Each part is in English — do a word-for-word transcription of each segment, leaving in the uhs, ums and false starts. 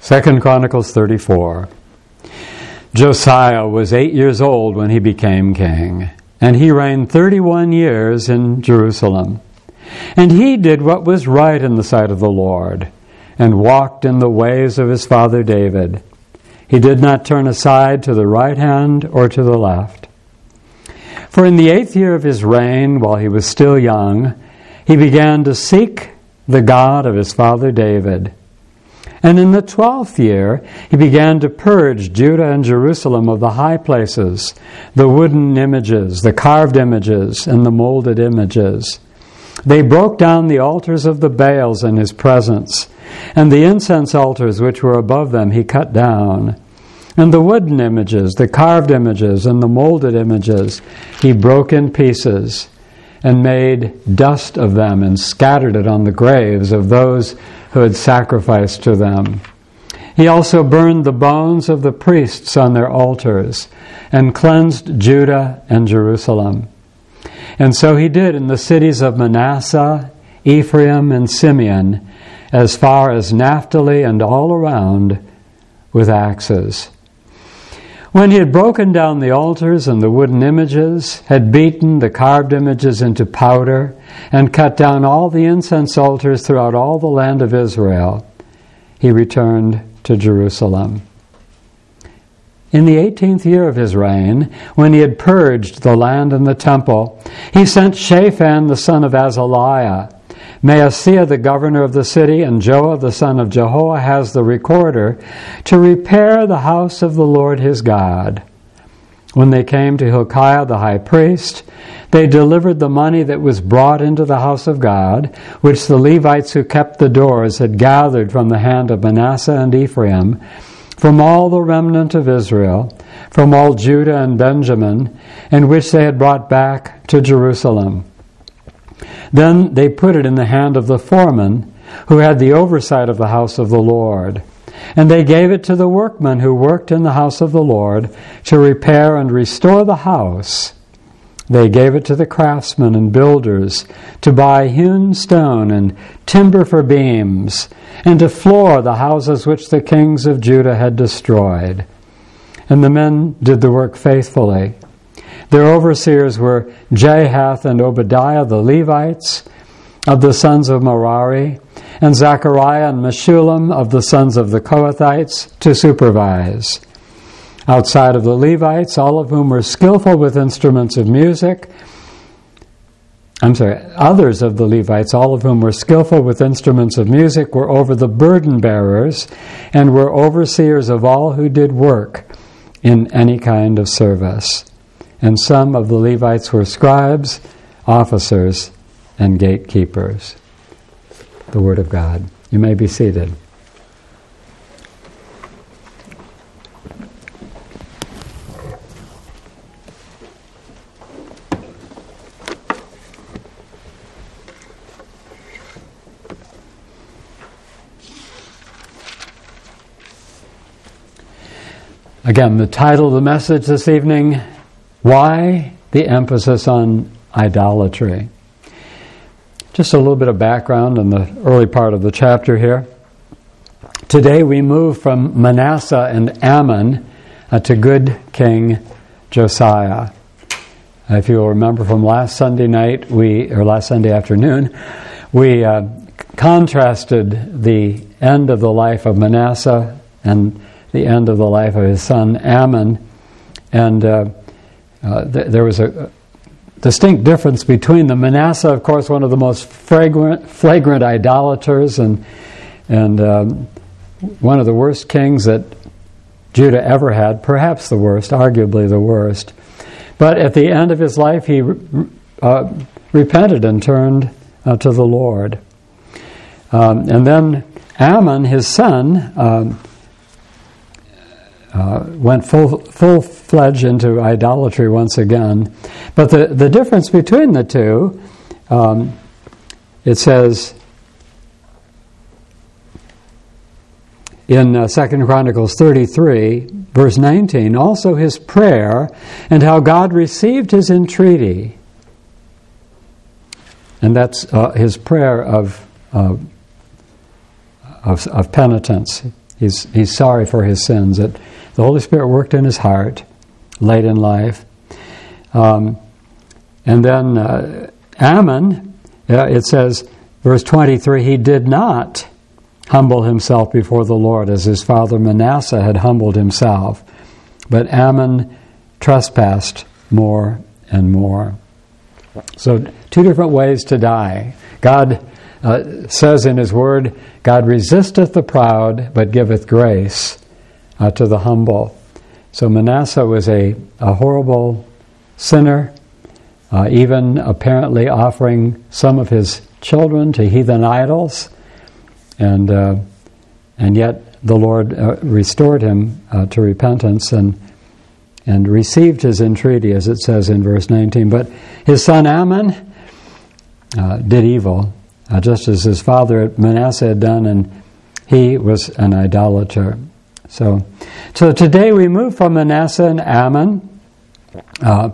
Second Chronicles thirty-four. Josiah was eight years old when he became king, and he reigned thirty-one years in Jerusalem. And he did what was right in the sight of the Lord, and walked in the ways of his father David. He did not turn aside to the right hand or to the left. For in the eighth year of his reign, while he was still young, he began to seek the God of his father David. And in the twelfth year, he began to purge Judah and Jerusalem of the high places, the wooden images, the carved images, and the molded images. They broke down the altars of the Baals in his presence, and the incense altars which were above them he cut down. And the wooden images, the carved images, and the molded images he broke in pieces, and made dust of them, and scattered it on the graves of those who had sacrificed to them. He also burned the bones of the priests on their altars, and cleansed Judah and Jerusalem. And so he did in the cities of Manasseh, Ephraim, and Simeon, as far as Naphtali and all around, with axes. When he had broken down the altars and the wooden images, had beaten the carved images into powder, and cut down all the incense altars throughout all the land of Israel, he returned to Jerusalem. In the eighteenth year of his reign, when he had purged the land and the temple, he sent Shaphan the son of Azaliah, Maaseiah the governor of the city, and Joah the son of Jehoahaz the recorder, to repair the house of the Lord his God. When they came to Hilkiah the high priest, they delivered the money that was brought into the house of God, which the Levites who kept the doors had gathered from the hand of Manasseh and Ephraim, from all the remnant of Israel, from all Judah and Benjamin, and which they had brought back to Jerusalem. Then they put it in the hand of the foreman, who had the oversight of the house of the Lord. And they gave it to the workmen who worked in the house of the Lord to repair and restore the house. They gave it to the craftsmen and builders to buy hewn stone and timber for beams, and to floor the houses which the kings of Judah had destroyed. And the men did the work faithfully. Their overseers were Jahath and Obadiah the Levites, of the sons of Merari, and Zechariah and Meshullam of the sons of the Kohathites to supervise. Outside of the Levites, all of whom were skillful with instruments of music, I'm sorry, others of the Levites, all of whom were skillful with instruments of music, were over the burden bearers, and were overseers of all who did work in any kind of service. And some of the Levites were scribes, officers, and gatekeepers. The Word of God. You may be seated. Again, the title of the message this evening, Why the Emphasis on Idolatry? Just a little bit of background in the early part of the chapter here. Today we move from Manasseh and Ammon uh, to good King Josiah. Uh, if you'll remember from last Sunday night, we or last Sunday afternoon, we uh, contrasted the end of the life of Manasseh and the end of the life of his son Ammon, and uh, uh, th- there was a distinct difference between the Manasseh, of course, one of the most flagrant, flagrant idolaters and and um, one of the worst kings that Judah ever had, perhaps the worst, arguably the worst. But at the end of his life, he uh, repented and turned uh, to the Lord. Um, and then Ammon, his son, um, Uh, went full, full-fledged into idolatry once again. But the, the difference between the two, um, it says in uh, Second Chronicles thirty-three, verse nineteen, also his prayer and how God received his entreaty. And that's uh, his prayer of, uh, of, of penitence. He's he's sorry for his sins. That the Holy Spirit worked in his heart late in life. Um, and then uh, Ammon, uh, it says, verse twenty-three, he did not humble himself before the Lord as his father Manasseh had humbled himself, but Ammon trespassed more and more. So two different ways to die. God uh, says in his word, God resisteth the proud, but giveth grace uh, to the humble. So Manasseh was a, a horrible sinner, uh, even apparently offering some of his children to heathen idols, and uh, and yet the Lord uh, restored him uh, to repentance and and received his entreaty, as it says in verse nineteen. But his son Ammon uh, did evil, uh, just as his father Manasseh had done, and he was an idolater. So, so today we move from Manasseh and Ammon. Uh,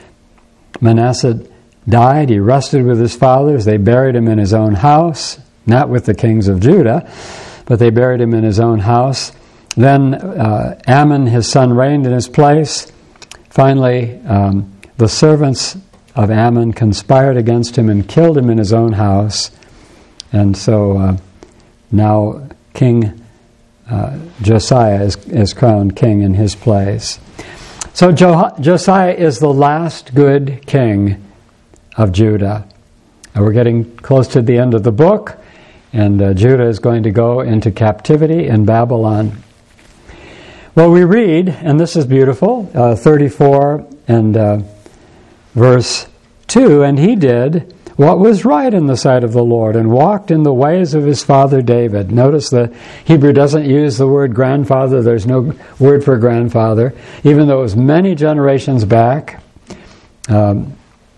Manasseh died. He rested with his fathers. They buried him in his own house, not with the kings of Judah, but they buried him in his own house. Then uh, Ammon, his son, reigned in his place. Finally, um, the servants of Ammon conspired against him and killed him in his own house. And so uh, now King uh, Josiah is, is crowned king in his place. So jo- Josiah is the last good king of Judah. And we're getting close to the end of the book, and uh, Judah is going to go into captivity in Babylon. Well, we read, and this is beautiful, uh, thirty-four and uh, verse two, and he did what was right in the sight of the Lord and walked in the ways of his father David. Notice the Hebrew doesn't use the word grandfather. There's no word for grandfather, even though it was many generations back. Um,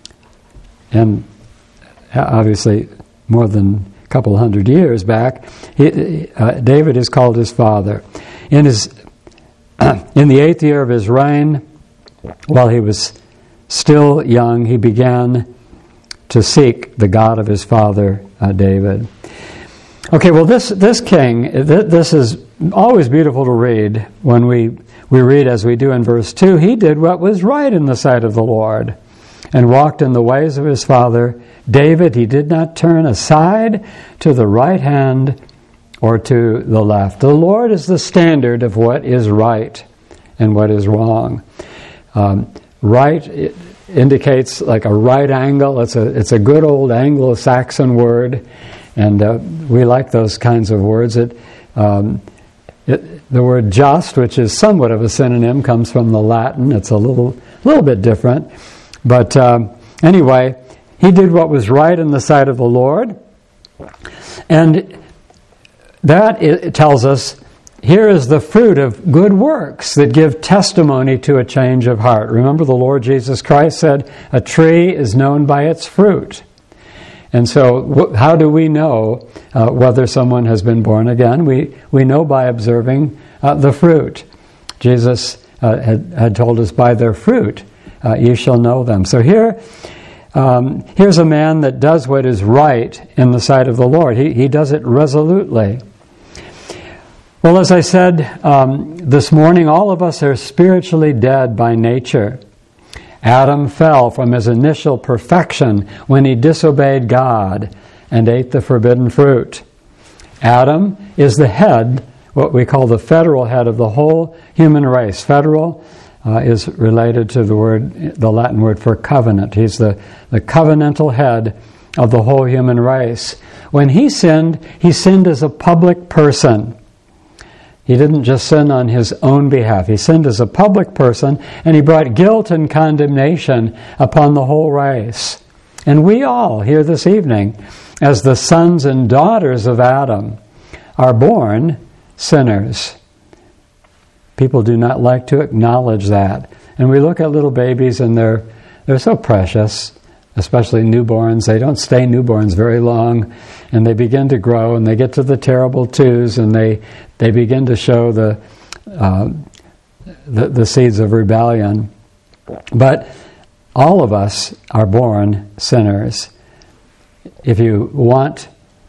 and obviously more than a couple hundred years back, he, uh, David is called his father. In his in the eighth year of his reign, while he was still young, he began to seek the God of his father uh, David. Okay, well, this this king, th- this is always beautiful to read when we we read as we do in verse two. He did what was right in the sight of the Lord, and walked in the ways of his father David. He did not turn aside to the right hand or to the left. The Lord is the standard of what is right and what is wrong. Um, right it indicates like a right angle. It's a it's a good old Anglo-Saxon word, and uh, we like those kinds of words. It, um, it the word just, which is somewhat of a synonym, comes from the Latin. It's a little little bit different, but um, anyway, he did what was right in the sight of the Lord, and that it tells us, here is the fruit of good works that give testimony to a change of heart. Remember, the Lord Jesus Christ said, a tree is known by its fruit. And so how do we know uh, whether someone has been born again? We we know by observing uh, the fruit. Jesus uh, had, had told us, by their fruit uh, you shall know them. So here, um, here's a man that does what is right in the sight of the Lord. He, he does it resolutely. Well, as I said um, this morning, all of us are spiritually dead by nature. Adam fell from his initial perfection when he disobeyed God and ate the forbidden fruit. Adam is the head, what we call the federal head of the whole human race. Federal uh, is related to the word, the Latin word for covenant. He's the, the covenantal head of the whole human race. When he sinned, he sinned as a public person. He didn't just sin on his own behalf. He sinned as a public person, and he brought guilt and condemnation upon the whole race. And we all, here this evening, as the sons and daughters of Adam, are born sinners. People do not like to acknowledge that. And we look at little babies, and they're they're so precious, especially newborns. They don't stay newborns very long, and they begin to grow, and they get to the terrible twos, and they they begin to show the uh, the, the seeds of rebellion. But all of us are born sinners. If you want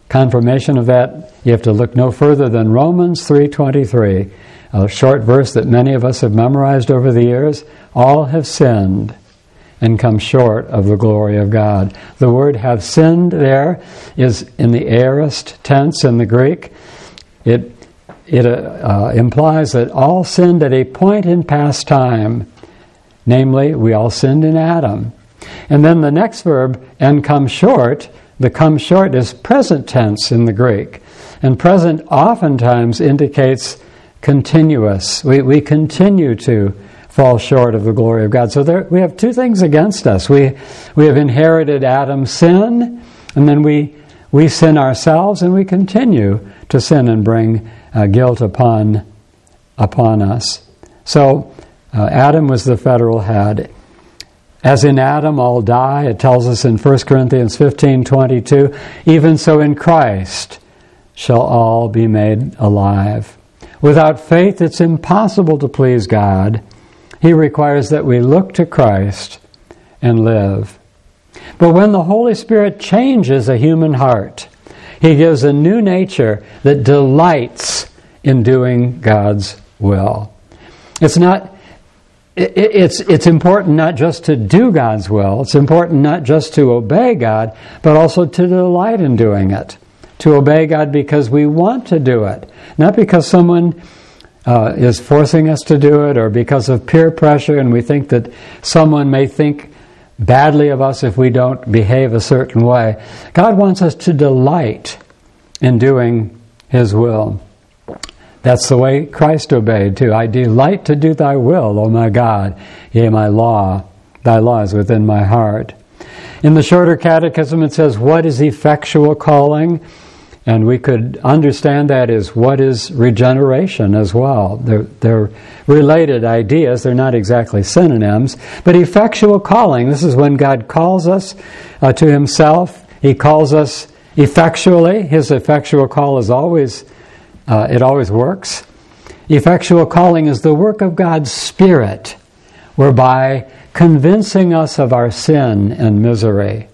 confirmation of that, you have to look no further than Romans three twenty-three, a short verse that many of us have memorized over the years. All have sinned and come short of the glory of God. The word have sinned there is in the aorist tense in the Greek. It, it uh, implies that all sinned at a point in past time. Namely, we all sinned in Adam. And then the next verb, and come short, the come short is present tense in the Greek. And present oftentimes indicates continuous. We, we continue to fall short of the glory of God. So there, we have two things against us. We we have inherited Adam's sin, and then we we sin ourselves, and we continue to sin and bring uh, guilt upon upon us. So uh, Adam was the federal head. As in Adam all die, it tells us in First Corinthians fifteen twenty-two, even so in Christ shall all be made alive. Without faith it's impossible to please God. He requires that we look to Christ and live. But when the Holy Spirit changes a human heart, He gives a new nature that delights in doing God's will. It's not. It's it's important not just to do God's will. It's important not just to obey God, but also to delight in doing it. To obey God because we want to do it, not because someone Uh, is forcing us to do it, or because of peer pressure and we think that someone may think badly of us if we don't behave a certain way. God wants us to delight in doing His will. That's the way Christ obeyed too. I delight to do Thy will, O my God. Yea, my law, Thy law is within my heart. In the Shorter Catechism it says, what is effectual calling? And we could understand that as what is regeneration as well. They're, they're related ideas. They're not exactly synonyms. But effectual calling, this is when God calls us uh, to Himself. He calls us effectually. His effectual call is always, uh, it always works. Effectual calling is the work of God's Spirit, whereby convincing us of our sin and misery,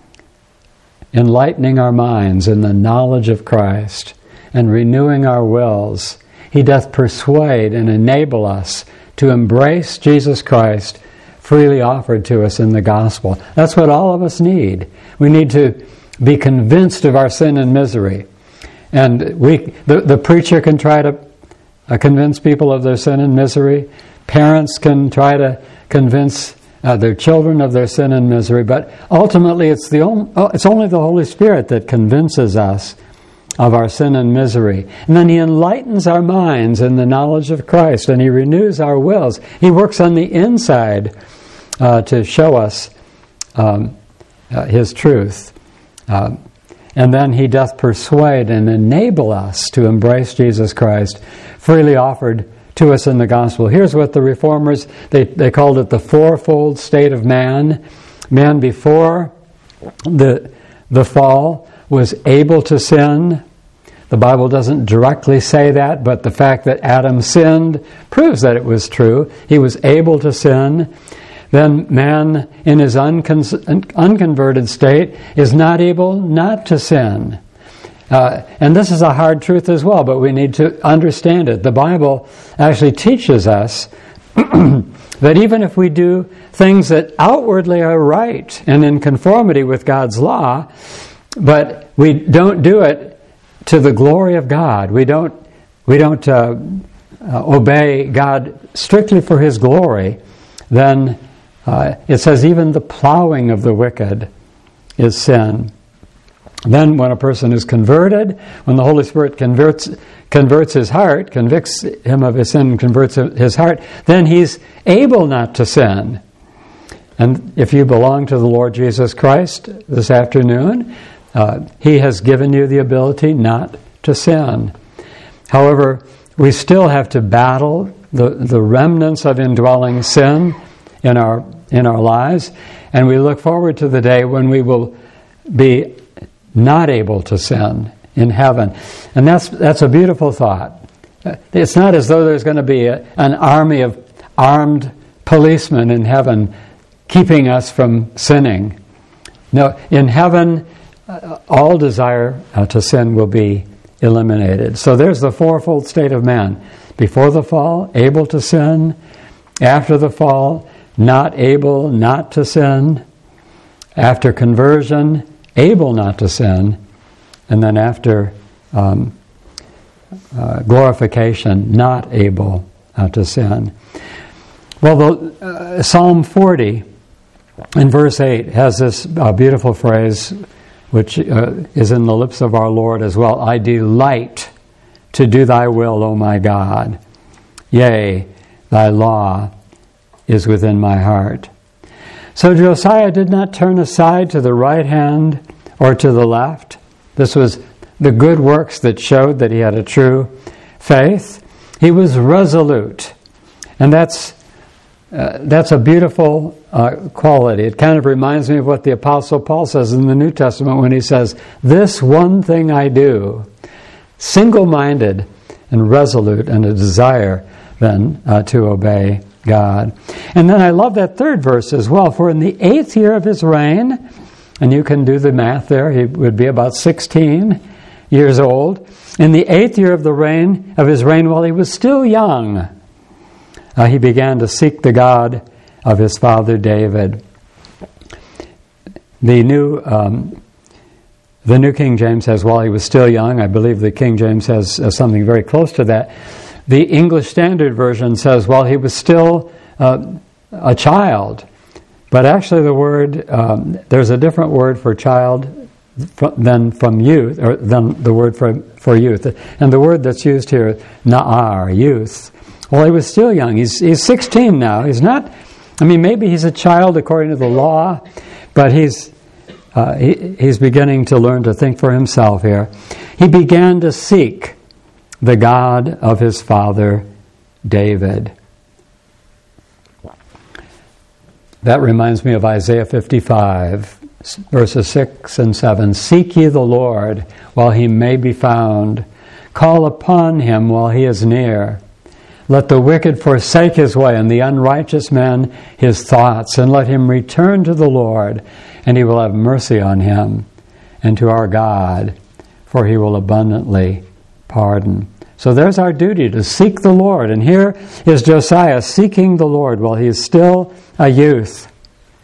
enlightening our minds in the knowledge of Christ, and renewing our wills, He doth persuade and enable us to embrace Jesus Christ freely offered to us in the gospel. That's what all of us need. We need to be convinced of our sin and misery. And we, the, the preacher can try to uh, convince people of their sin and misery. Parents can try to convince Uh, their children of their sin and misery, but ultimately it's the only, oh, it's only the Holy Spirit that convinces us of our sin and misery. And then He enlightens our minds in the knowledge of Christ, and He renews our wills. He works on the inside uh, to show us um, uh, His truth. Uh, and then He doth persuade and enable us to embrace Jesus Christ, freely offered to us in the gospel. Here's what the Reformers, they, they called it the fourfold state of man. Man before the, the fall was able to sin. The Bible doesn't directly say that, but the fact that Adam sinned proves that it was true. He was able to sin. Then man in his uncon- unconverted state is not able not to sin. Uh, and this is a hard truth as well, but we need to understand it. The Bible actually teaches us that even if we do things that outwardly are right and in conformity with God's law, but we don't do it to the glory of God, we don't we don't uh, uh, obey God strictly for His glory, then uh, it says even the plowing of the wicked is sin. Then when a person is converted, when the Holy Spirit converts converts his heart, convicts him of his sin and converts his heart, then he's able not to sin. And if you belong to the Lord Jesus Christ this afternoon, uh, He has given you the ability not to sin. However, we still have to battle the, the remnants of indwelling sin in our in our lives, and we look forward to the day when we will be not able to sin in heaven. And that's that's a beautiful thought. It's not as though there's going to be a, an army of armed policemen in heaven keeping us from sinning. No, in heaven, uh, all desire uh, to sin will be eliminated. So there's the fourfold state of man. Before the fall, able to sin. After the fall, not able not to sin. After conversion, able not to sin. And then after um, uh, glorification, not able uh, to sin. Well, the, uh, Psalm forty in verse eight has this uh, beautiful phrase which uh, is in the lips of our Lord as well. I delight to do thy will, O my God. Yea, thy law is within my heart. So Josiah did not turn aside to the right hand or to the left. This was the good works that showed that he had a true faith. He was resolute. And that's uh, that's a beautiful uh, quality. It kind of reminds me of what the Apostle Paul says in the New Testament when he says, this one thing I do, single-minded and resolute, and a desire then uh, to obey God. And then I love that third verse as well. For in the eighth year of his reign, and you can do the math there, he would be about sixteen years old. In the eighth year of the reign of his reign, while he was still young, uh, he began to seek the God of his father David. The new um, the New King James says, while he was still young. I believe the King James has uh, something very close to that. The English Standard Version says, while he was still uh, a child. But actually the word, um, there's a different word for child from, than from youth, or than the word for, for youth. And the word that's used here, na'ar, youth. Well, he was still young. He's, he's sixteen now. He's not, I mean, maybe he's a child according to the law, but he's uh, he, he's beginning to learn to think for himself here. He began to seek the God of his father David. That reminds me of Isaiah fifty-five, verses six and seven. Seek ye the Lord while he may be found. Call upon him while he is near. Let the wicked forsake his way, and the unrighteous man his thoughts, and let him return to the Lord, and he will have mercy on him, and to our God, for he will abundantly pardon. So there's our duty, to seek the Lord. And here is Josiah seeking the Lord while he is still a youth.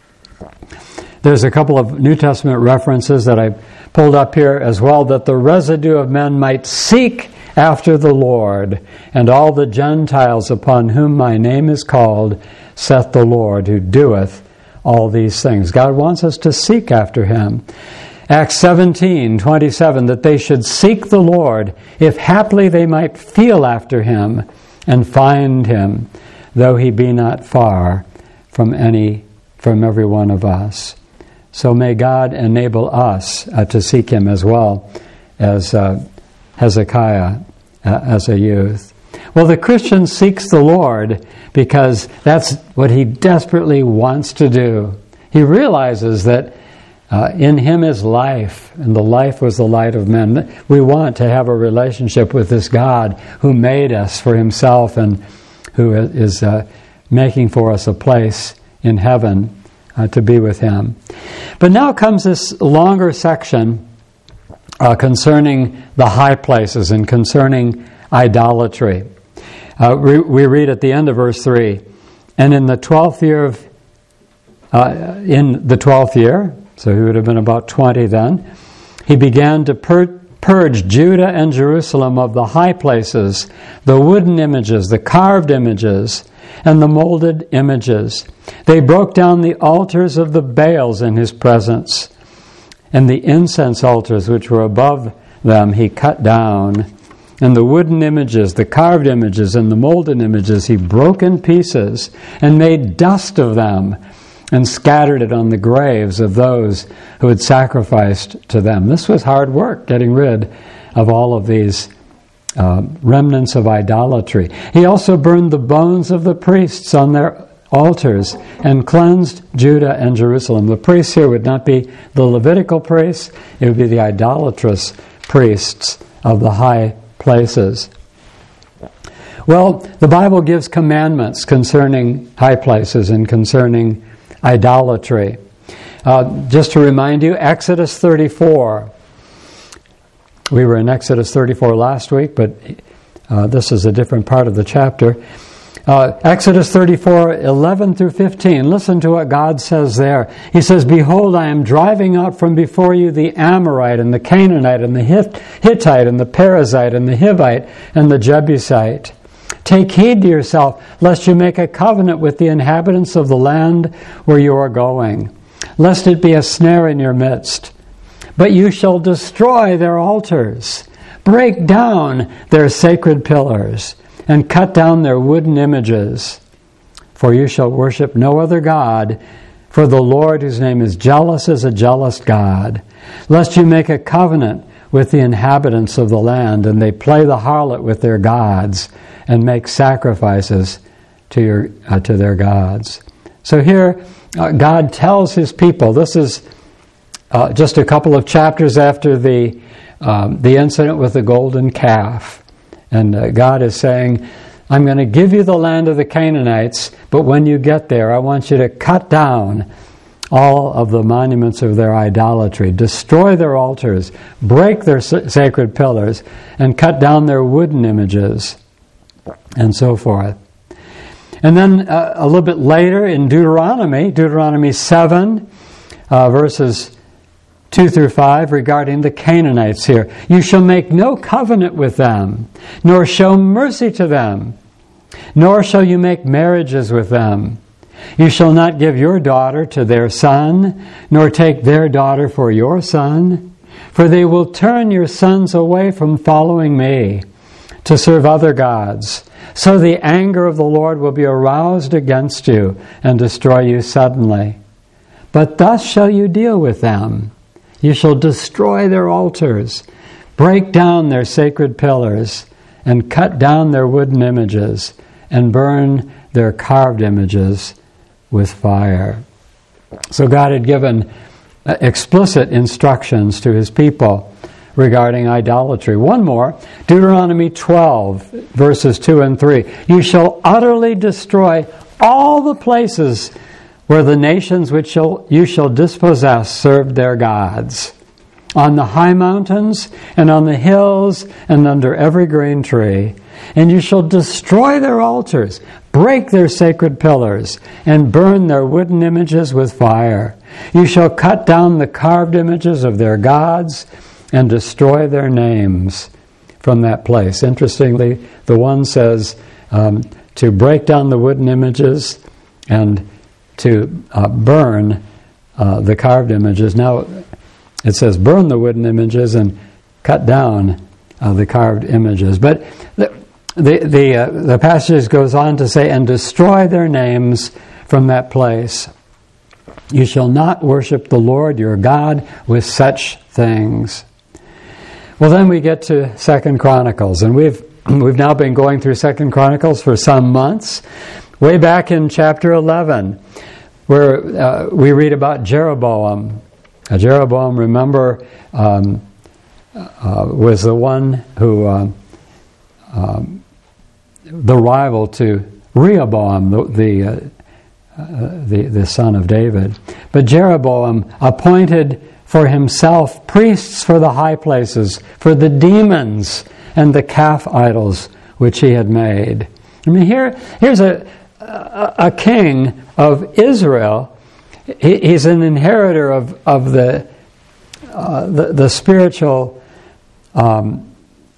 There's a couple of New Testament references that I pulled up here as well, that the residue of men might seek after the Lord, and all the Gentiles upon whom my name is called, saith the Lord, who doeth all these things. God wants us to seek after him. Acts seventeen twenty-seven, that they should seek the Lord, if haply they might feel after him and find him, though he be not far from any, from every one of us. So may God enable us uh, to seek him as well as uh, Hezekiah uh, as a youth. Well, the Christian seeks the Lord because that's what he desperately wants to do. He realizes that Uh, in him is life, and the life was the light of men. We want to have a relationship with this God who made us for himself and who is uh, making for us a place in heaven uh, to be with him. But now comes this longer section uh, concerning the high places and concerning idolatry. Uh, we, we read at the end of verse three, and in the twelfth year of, uh, in the twelfth year, so he would have been about twenty then, he began to pur- purge Judah and Jerusalem of the high places, the wooden images, the carved images, and the molded images. They broke down the altars of the Baals in his presence, and the incense altars which were above them he cut down. And the wooden images, the carved images, and the molded images he broke in pieces and made dust of them, and scattered it on the graves of those who had sacrificed to them. This was hard work, getting rid of all of these uh, remnants of idolatry. He also burned the bones of the priests on their altars and cleansed Judah and Jerusalem. The priests here would not be the Levitical priests, it would be the idolatrous priests of the high places. Well, the Bible gives commandments concerning high places and concerning idolatry. Uh, just to remind you, Exodus thirty-four. We were in Exodus thirty-four last week, but uh, this is a different part of the chapter. Uh, Exodus thirty-four, eleven through fifteen. Listen to what God says there. He says, "Behold, I am driving out from before you the Amorite and the Canaanite and the Hittite and the Perizzite and the Hivite and the Jebusite. Take heed to yourself, lest you make a covenant with the inhabitants of the land where you are going, lest it be a snare in your midst. But you shall destroy their altars, break down their sacred pillars, and cut down their wooden images. For you shall worship no other God, for the Lord, whose name is jealous, is a jealous God. Lest you make a covenant with the inhabitants of the land, and they play the harlot with their gods, and make sacrifices to your uh, to their gods." So here, uh, God tells His people. This is uh, just a couple of chapters after the um, the incident with the golden calf. And uh, God is saying, I'm going to give you the land of the Canaanites, but when you get there, I want you to cut down all of the monuments of their idolatry, destroy their altars, break their sacred pillars, and cut down their wooden images, and so forth. And then uh, a little bit later in Deuteronomy, Deuteronomy seven, uh, verses two through five, regarding the Canaanites here. "You shall make no covenant with them, nor show mercy to them, nor shall you make marriages with them. You shall not give your daughter to their son, nor take their daughter for your son, for they will turn your sons away from following me to serve other gods. So the anger of the Lord will be aroused against you and destroy you suddenly. But thus shall you deal with them. You shall destroy their altars, break down their sacred pillars, and cut down their wooden images, and burn their carved images with fire." So God had given explicit instructions to His people regarding idolatry. One more, Deuteronomy twelve, verses two and three. "You shall utterly destroy all the places where the nations which shall, you shall dispossess served their gods, on the high mountains and on the hills and under every green tree. And you shall destroy their altars, break their sacred pillars, and burn their wooden images with fire. You shall cut down the carved images of their gods and destroy their names from that place." Interestingly, the one says um, to break down the wooden images and to uh, burn uh, the carved images. Now, it says burn the wooden images and cut down uh, the carved images. But the the the, uh, the passage goes on to say, "And destroy their names from that place. You shall not worship the Lord your God with such things." Well, then we get to Second Chronicles, and we've we've now been going through Second Chronicles for some months. Way back in chapter eleven, where uh, we read about Jeroboam. Uh, Jeroboam, remember, um, uh, was the one who, uh, um, the rival to Rehoboam, the the, uh, uh, the the son of David. But Jeroboam appointed for himself priests for the high places, for the demons and the calf idols which he had made. I mean, here here's a a, a king of Israel. He, he's an inheritor of of the uh, the, the spiritual um,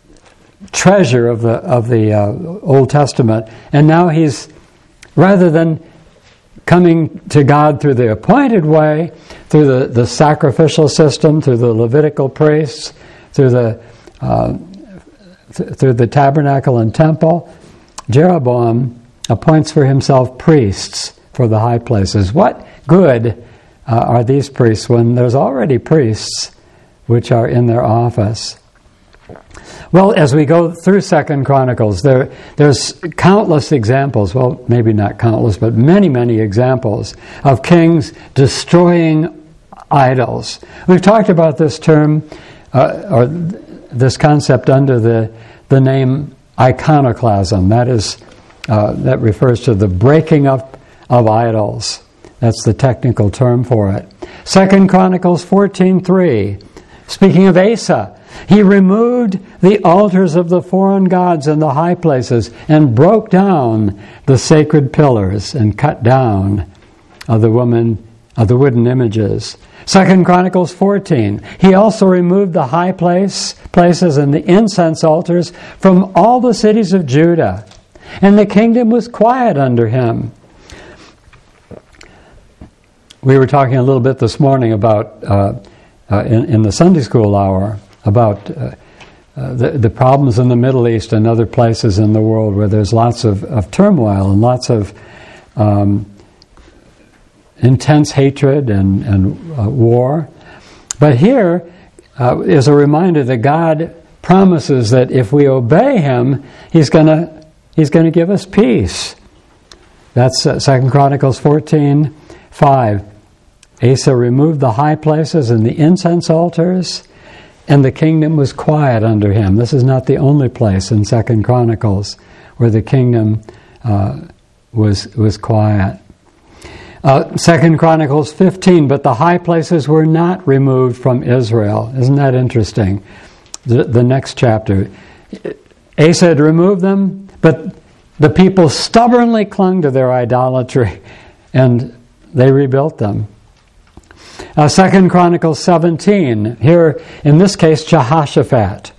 treasure of the of the uh, Old Testament, and now he's, rather than coming to God through the appointed way, through the, the sacrificial system, through the Levitical priests, through the uh, th- through the tabernacle and temple, Jeroboam appoints for himself priests for the high places. What good uh, are these priests when there's already priests which are in their office? Well, as we go through Second Chronicles, there there's countless examples, well, maybe not countless, but many, many examples of kings destroying idols. We've talked about this term, uh, or this concept under the, the name iconoclasm. That is, uh, that refers to the breaking up of idols, That's the technical term for it. Second Chronicles fourteen three. Speaking of Asa, he removed the altars of the foreign gods in the high places and broke down the sacred pillars and cut down of the woman of the wooden images. Second Chronicles fourteen. He also removed the high place places and the incense altars from all the cities of Judah, and the kingdom was quiet under him. We were talking a little bit this morning about, uh, uh, in, in the Sunday school hour, about uh, uh, the, the problems in the Middle East and other places in the world where there's lots of, of turmoil and lots of um, intense hatred and, and uh, war. But here uh, is a reminder that God promises that if we obey Him, He's gonna He's gonna give us peace. That's uh, Second Chronicles fourteen five. Asa removed the high places and the incense altars, and the kingdom was quiet under him. This is not the only place in Second Chronicles where the kingdom uh, was was quiet. Uh, Second Chronicles fifteen, but the high places were not removed from Israel. Isn't that interesting? The, the next chapter. Asa had removed them, but the people stubbornly clung to their idolatry, and they rebuilt them. Uh, Second Chronicles seventeen, here in this case Jehoshaphat.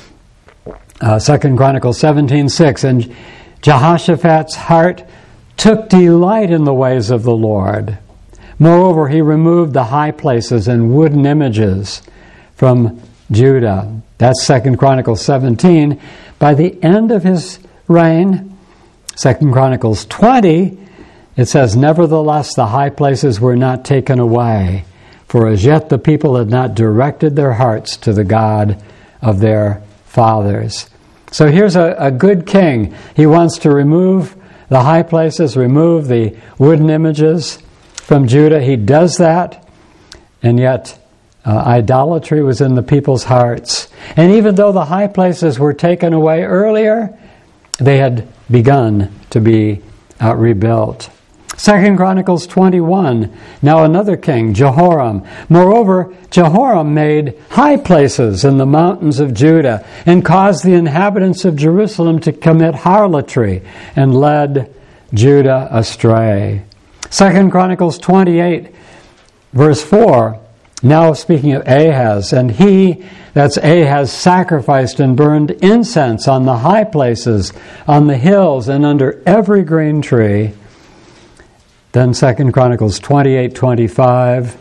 Uh, Second Chronicles seventeen six, and Jehoshaphat's heart took delight in the ways of the Lord. Moreover, he removed the high places and wooden images from Judah. That's Second Chronicles seventeen. By the end of his reign, Second Chronicles twenty, it says, "Nevertheless, the high places were not taken away, for as yet the people had not directed their hearts to the God of their fathers." So here's a, a good king. He wants to remove the high places, remove the wooden images from Judah. He does that, and yet uh, idolatry was in the people's hearts. And even though the high places were taken away earlier, they had begun to be uh, rebuilt. Second Chronicles twenty-one, now another king, Jehoram. Moreover, Jehoram made high places in the mountains of Judah and caused the inhabitants of Jerusalem to commit harlotry and led Judah astray. Second Chronicles twenty-eight, verse four, now speaking of Ahaz, and he, that's Ahaz, sacrificed and burned incense on the high places, on the hills, and under every green tree. Then Second Chronicles twenty-eight twenty-five,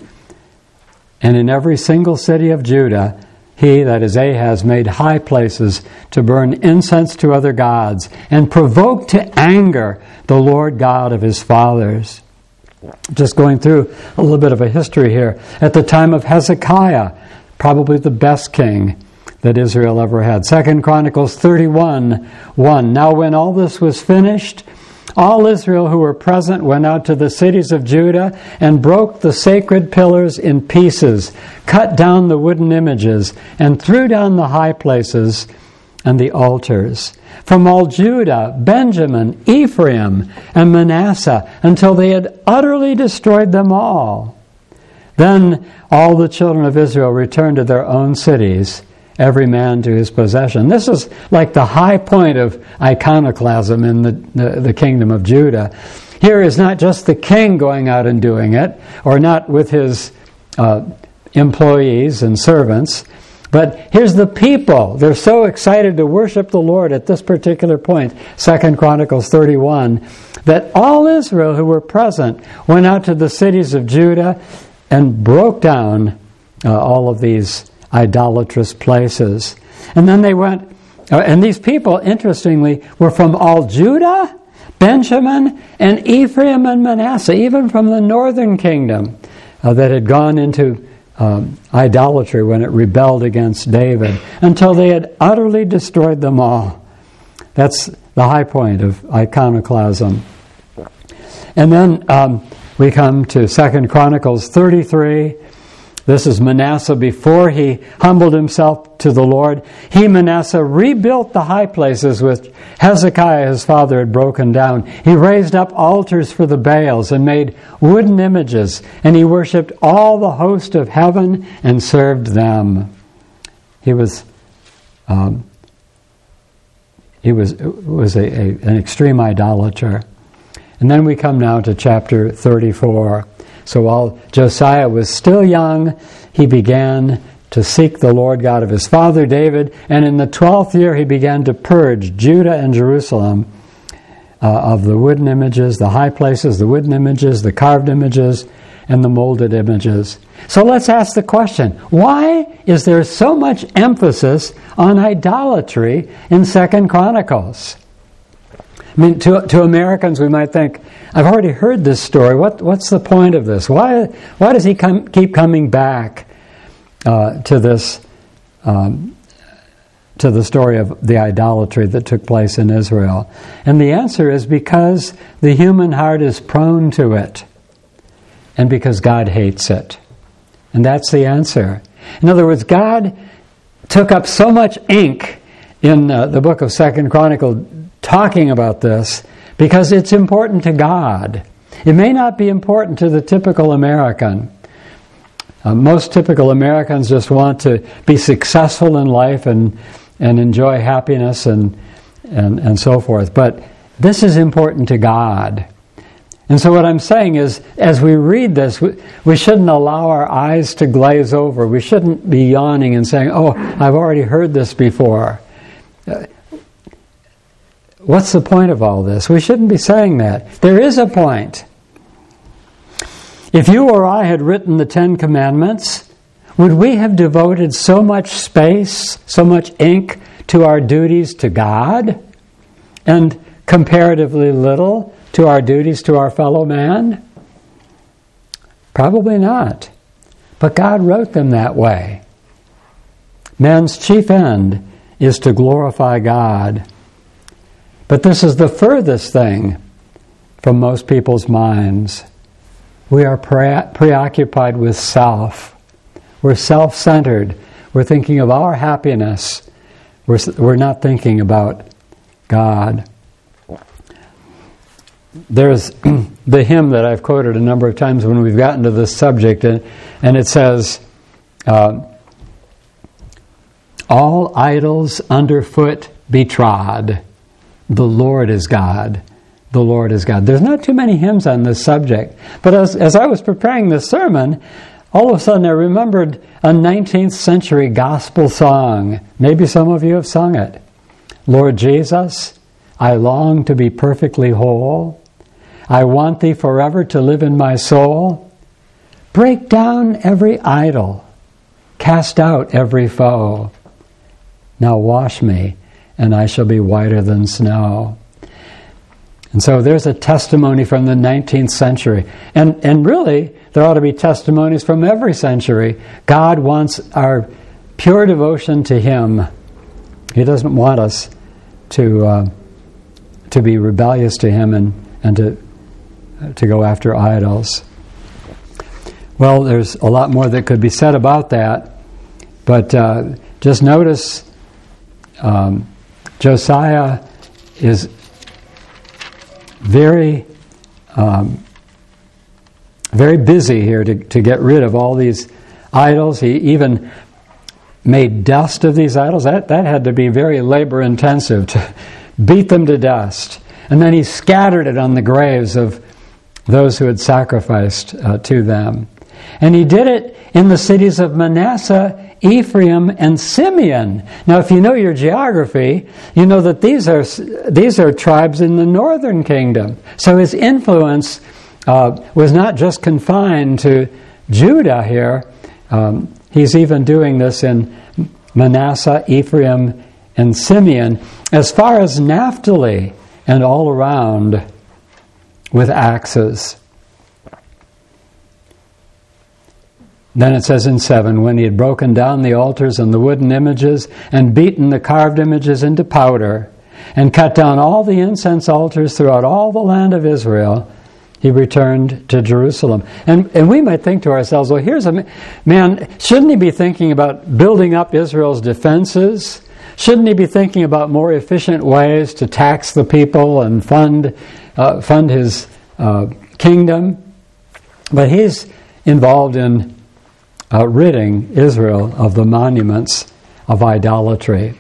and in every single city of Judah, he, that is Ahaz, made high places to burn incense to other gods and provoke to anger the Lord God of his fathers. Just going through a little bit of a history here. At the time of Hezekiah, probably the best king that Israel ever had. Second Chronicles thirty-one one. Now when all this was finished, all Israel who were present went out to the cities of Judah and broke the sacred pillars in pieces, cut down the wooden images, and threw down the high places and the altars. From all Judah, Benjamin, Ephraim, and Manasseh, until they had utterly destroyed them all. Then all the children of Israel returned to their own cities, every man to his possession. This is like the high point of iconoclasm in the, the, the kingdom of Judah. Here is not just the king going out and doing it, or not with his uh, employees and servants, but here's the people. They're so excited to worship the Lord at this particular point, Second Chronicles thirty-one, that all Israel who were present went out to the cities of Judah and broke down uh, all of these idolatrous places. And then they went, uh, and these people, interestingly, were from all Judah, Benjamin, and Ephraim and Manasseh, even from the northern kingdom uh, that had gone into um, idolatry when it rebelled against David, until they had utterly destroyed them all. That's the high point of iconoclasm. And then um, we come to Second Chronicles thirty-three, This is Manasseh before he humbled himself to the Lord. He, Manasseh, rebuilt the high places which Hezekiah his father had broken down. He raised up altars for the Baals and made wooden images, and he worshipped all the host of heaven and served them. He was um, he was was a, a, an extreme idolater. And then we come now to chapter thirty-four. So while Josiah was still young, he began to seek the Lord God of his father David, and in the twelfth year he began to purge Judah and Jerusalem uh, of the wooden images, the high places, the wooden images, the carved images, and the molded images. So let's ask the question, why is there so much emphasis on idolatry in Second Chronicles? I mean, to, to Americans, we might think, I've already heard this story. What, what's the point of this? Why, why does he come, keep coming back uh, to this, um, to the story of the idolatry that took place in Israel? And the answer is because the human heart is prone to it, and because God hates it. And that's the answer. In other words, God took up so much ink in uh, the book of Second Chronicles talking about this because it's important to God. It may not be important to the typical American. Uh, most typical Americans just want to be successful in life and and enjoy happiness and and, and so forth. But this is important to God. And so what I'm saying is, as we read this, we, we shouldn't allow our eyes to glaze over. We shouldn't be yawning and saying, oh, I've already heard this before. Uh, What's the point of all this? We shouldn't be saying that. There is a point. If you or I had written the Ten Commandments, would we have devoted so much space, so much ink to our duties to God, and comparatively little to our duties to our fellow man? Probably not. But God wrote them that way. Man's chief end is to glorify God. But this is the furthest thing from most people's minds. We are pre- preoccupied with self. We're self-centered. We're thinking of our happiness. We're, we're not thinking about God. There's the hymn that I've quoted a number of times when we've gotten to this subject, and, and it says, uh, all idols underfoot be trod. The Lord is God. The Lord is God. There's not too many hymns on this subject. But as, as I was preparing this sermon, all of a sudden I remembered a nineteenth century gospel song. Maybe some of you have sung it. Lord Jesus, I long to be perfectly whole. I want Thee forever to live in my soul. Break down every idol. Cast out every foe. Now wash me, and I shall be whiter than snow. And so there's a testimony from the nineteenth century. And and really, there ought to be testimonies from every century. God wants our pure devotion to Him. He doesn't want us to uh, to be rebellious to Him and, and to, to go after idols. Well, there's a lot more that could be said about that. But uh, just notice um, Josiah is very, um, very busy here to, to get rid of all these idols. He even made dust of these idols. That, that had to be very labor-intensive to beat them to dust. And then he scattered it on the graves of those who had sacrificed uh, to them. And he did it in the cities of Manasseh, Ephraim, and Simeon. Now, if you know your geography, you know that these are these are tribes in the northern kingdom. So his influence uh, was not just confined to Judah here. Um, he's even doing this in Manasseh, Ephraim, and Simeon, as far as Naphtali and all around with axes. Then it says in seven, when he had broken down the altars and the wooden images and beaten the carved images into powder and cut down all the incense altars throughout all the land of Israel, he returned to Jerusalem. And and we might think to ourselves, well, here's a man, shouldn't he be thinking about building up Israel's defenses? Shouldn't he be thinking about more efficient ways to tax the people and fund uh, fund his uh, kingdom? But he's involved in uh, ridding Israel of the monuments of idolatry.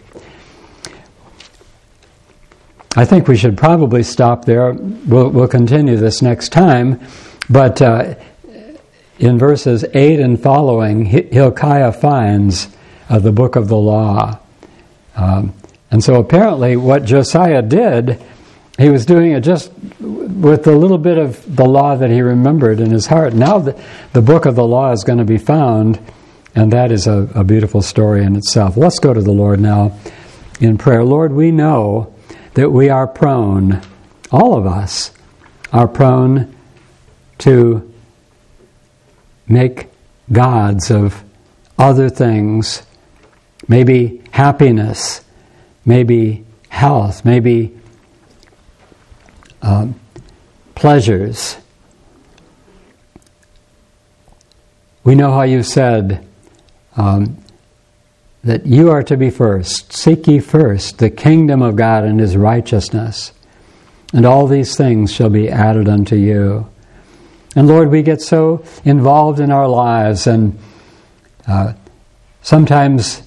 I think we should probably stop there. We'll, we'll continue this next time. But uh, in verses eight and following, Hilkiah finds uh, the book of the law. Um, and so apparently what Josiah did, he was doing it just with a little bit of the law that he remembered in his heart. Now the, the book of the law is going to be found, and that is a, a beautiful story in itself. Let's go to the Lord now in prayer. Lord, we know that we are prone, all of us are prone to make gods of other things, maybe happiness, maybe health, maybe um, pleasures. We know how you said um, that you are to be first. Seek ye first the kingdom of God and his righteousness, and all these things shall be added unto you. And Lord, we get so involved in our lives, and uh, sometimes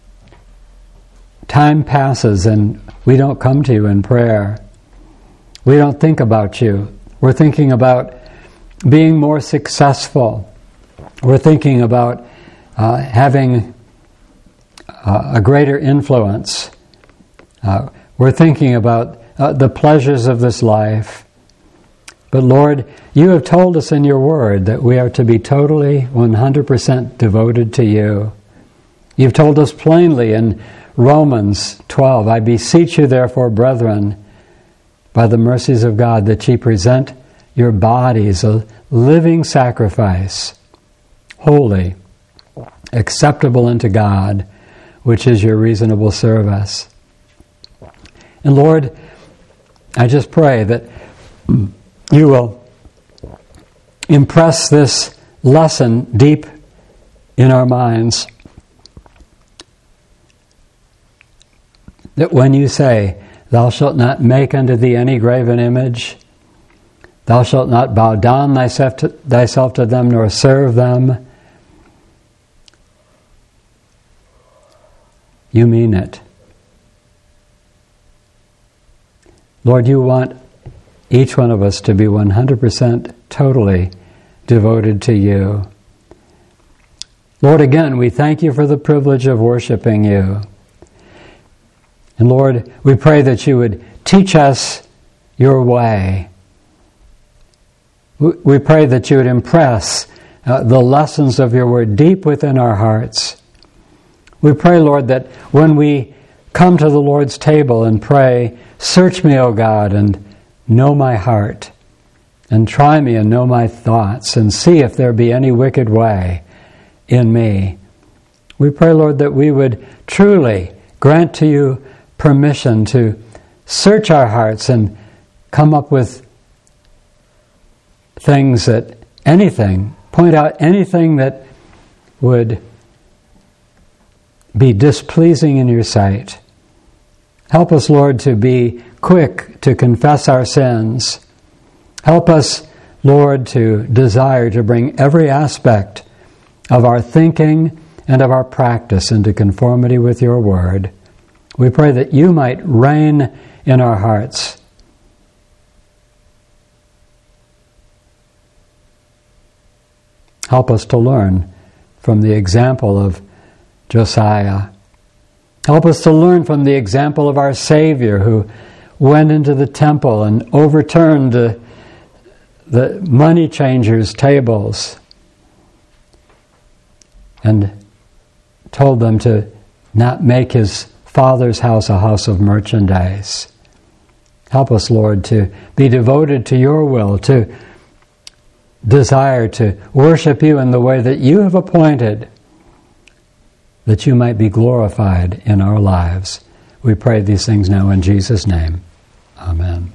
time passes and we don't come to you in prayer. We don't think about you. We're thinking about being more successful. We're thinking about uh, having uh, a greater influence. Uh, we're thinking about uh, the pleasures of this life. But Lord, you have told us in your word that we are to be totally one hundred percent devoted to you. You've told us plainly in Romans twelve, I beseech you therefore, brethren, by the mercies of God, that ye present your bodies a living sacrifice, holy, acceptable unto God, which is your reasonable service. And Lord, I just pray that you will impress this lesson deep in our minds. That when you say, thou shalt not make unto thee any graven image, thou shalt not bow down thyself to, thyself to them, nor serve them, you mean it. Lord, you want each one of us to be one hundred percent totally devoted to you. Lord, again, we thank you for the privilege of worshiping you. And Lord, we pray that you would teach us your way. We pray that you would impress uh, the lessons of your word deep within our hearts. We pray, Lord, that when we come to the Lord's table and pray, search me, O God, and know my heart, and try me and know my thoughts, and see if there be any wicked way in me. We pray, Lord, that we would truly grant to you permission to search our hearts and come up with things that, anything, point out anything that would be displeasing in your sight. Help us, Lord, to be quick to confess our sins. Help us, Lord, to desire to bring every aspect of our thinking and of our practice into conformity with your word. We pray that you might reign in our hearts. Help us to learn from the example of Josiah. Help us to learn from the example of our Savior, who went into the temple and overturned the, the money changers' tables and told them to not make his Father's house a house of merchandise. Help us, Lord, to be devoted to your will, to desire to worship you in the way that you have appointed, that you might be glorified in our lives. We pray these things now in Jesus' name. Amen.